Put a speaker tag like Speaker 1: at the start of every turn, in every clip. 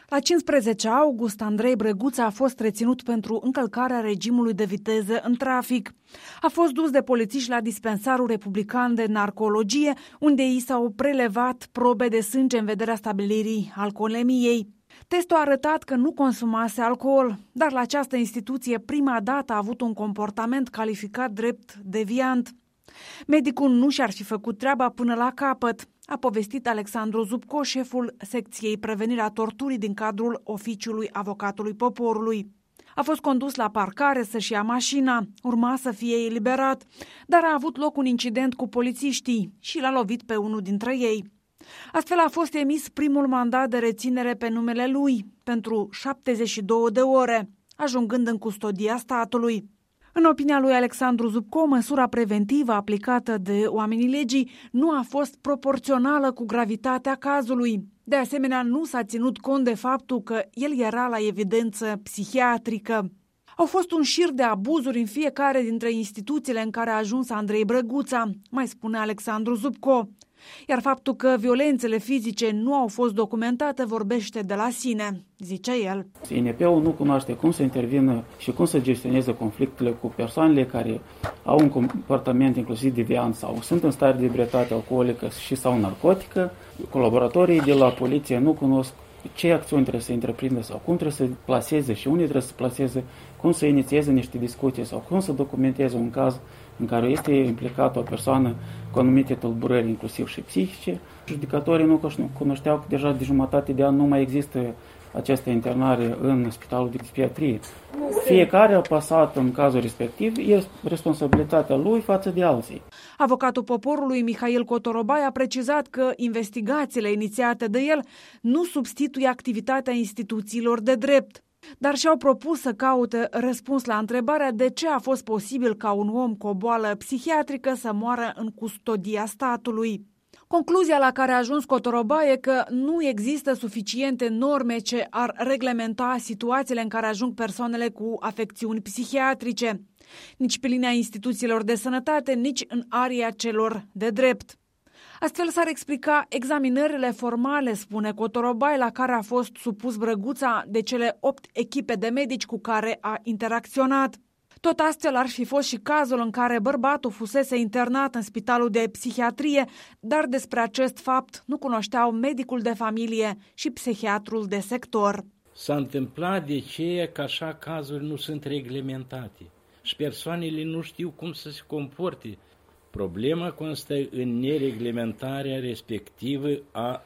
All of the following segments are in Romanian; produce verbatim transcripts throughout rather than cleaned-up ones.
Speaker 1: La cincisprezece august, Andrei Brăguța a fost reținut pentru încălcarea regimului de viteză în trafic. A fost dus de polițiști la dispensarul republican de narcologie, unde i s-au prelevat probe de sânge în vederea stabilirii alcoolemiei. Testul a arătat că nu consumase alcool, dar la această instituție prima dată a avut un comportament calificat drept deviant. Medicul nu și-ar fi făcut treaba până la capăt, a povestit Alexandru Zubco, șeful secției prevenirea torturii din cadrul Oficiului Avocatului Poporului. A fost condus la parcare să-și ia mașina, urma să fie eliberat, dar a avut loc un incident cu polițiștii și l-a lovit pe unul dintre ei. Astfel a fost emis primul mandat de reținere pe numele lui pentru șaptezeci și două de ore, ajungând în custodia statului. În opinia lui Alexandru Zubco, măsura preventivă aplicată de oamenii legii nu a fost proporțională cu gravitatea cazului. De asemenea, nu s-a ținut cont de faptul că el era la evidență psihiatrică. Au fost un șir de abuzuri în fiecare dintre instituțiile în care a ajuns Andrei Brăguța, mai spune Alexandru Zubco. Iar faptul că violențele fizice nu au fost documentate vorbește de la sine, zice el.
Speaker 2: I N P-ul nu cunoaște cum să intervină și cum să gestioneze conflictele cu persoanele care au un comportament inclusiv deviant sau sunt în stare de ebrietate alcoolică și sau narcotică. Colaboratorii de la poliție nu cunosc ce acțiuni trebuie să întreprindă sau cum trebuie să plaseze și unde trebuie să plaseze, cum să inițieze niște discuții sau cum să documenteze un caz în care este implicată o persoană cu anumite tulburări, inclusiv și psihice. Judecătorii nu cunoșteau că deja de jumătate de an nu mai există această internare în spitalul de psihiatrie. Fiecare a pasat în cazul respectiv, e responsabilitatea lui față de alții.
Speaker 1: Avocatul poporului Mihail Cotorobai a precizat că investigațiile inițiate de el nu substituie activitatea instituțiilor de drept, dar și-au propus să caute răspuns la întrebarea de ce a fost posibil ca un om cu o boală psihiatrică să moară în custodia statului. Concluzia la care a ajuns Cotorobai e că nu există suficiente norme ce ar reglementa situațiile în care ajung persoanele cu afecțiuni psihiatrice, nici pe linia instituțiilor de sănătate, nici în aria celor de drept. Astfel s-ar explica examinările formale, spune Cotorobai, la care a fost supus Brăguța de cele opt echipe de medici cu care a interacționat. Tot astfel ar fi fost și cazul în care bărbatul fusese internat în spitalul de psihiatrie, dar despre acest fapt nu cunoșteau medicul de familie și psihiatrul de sector.
Speaker 3: S-a întâmplat de ce că așa cazuri nu sunt reglementate și persoanele nu știu cum să se comporte. Problema constă în nereglementarea respectivă a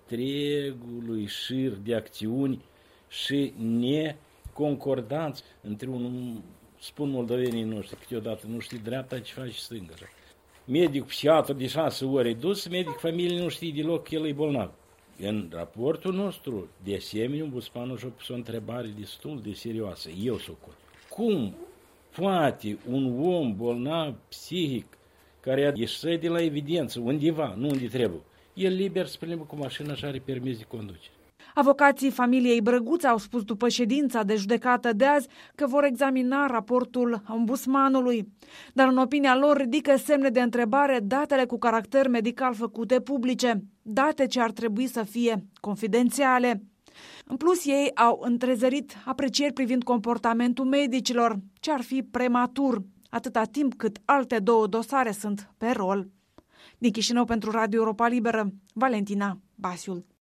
Speaker 3: întregului șir de acțiuni și neconcordanță între un, spun moldovenii noștri, câteodată nu știi dreapta ce face stânga. Medic psihiatru de șase ore dus, medic familie nu știe deloc că el e bolnav. În raportul nostru, de asemenea, ombudsmanul și-a pus o întrebare destul de serioasă. Eu socot. Cum poate un om bolnav psihic care a ieșit de la evidență, undeva, nu unde trebuie, el liber să plimbă cu mașina și are permis de conducere.
Speaker 1: Avocații familiei Brăguța au spus după ședința de judecată de azi că vor examina raportul ombudsmanului, dar în opinia lor ridică semne de întrebare datele cu caracter medical făcute publice, date ce ar trebui să fie confidențiale. În plus, ei au întrezărit aprecieri privind comportamentul medicilor, ce ar fi prematur, atâta timp cât alte două dosare sunt pe rol. Din Chișinău pentru Radio Europa Liberă, Valentina Basiul.